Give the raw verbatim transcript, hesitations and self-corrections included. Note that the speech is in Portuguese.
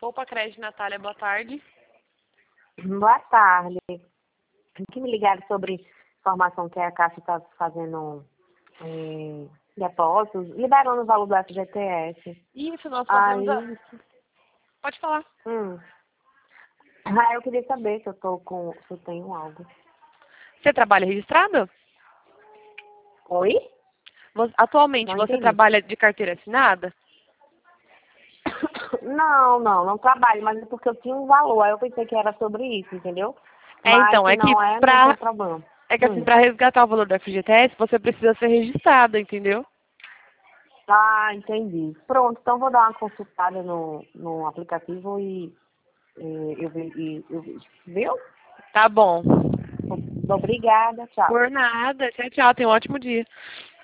Poupa Crédito, Natália, boa tarde. Boa tarde. Aqui me ligaram sobre informação que a Caixa está fazendo é, depósitos, liberando o valor do F G T S. Isso, nós fazemos a... Aí, Pode falar. hum, aí eu queria saber se eu tô com, se eu tenho algo. Você trabalha registrado? Oi? Você- Atualmente, Não você entendi. trabalha de carteira assinada? Não, não, não trabalho, mas é porque eu tinha um valor, aí eu pensei que era sobre isso, entendeu? É, Mas então, se é que não é, não tem pra... problema. É que assim, Hum. pra resgatar o valor do F G T S, você precisa ser registrado, entendeu? Ah, entendi. Pronto, então vou dar uma consultada no, no aplicativo e, e eu, ve- e eu vejo. Viu? Tá bom. Obrigada, tchau. Por nada. Tchau, tchau. Tenha um ótimo dia.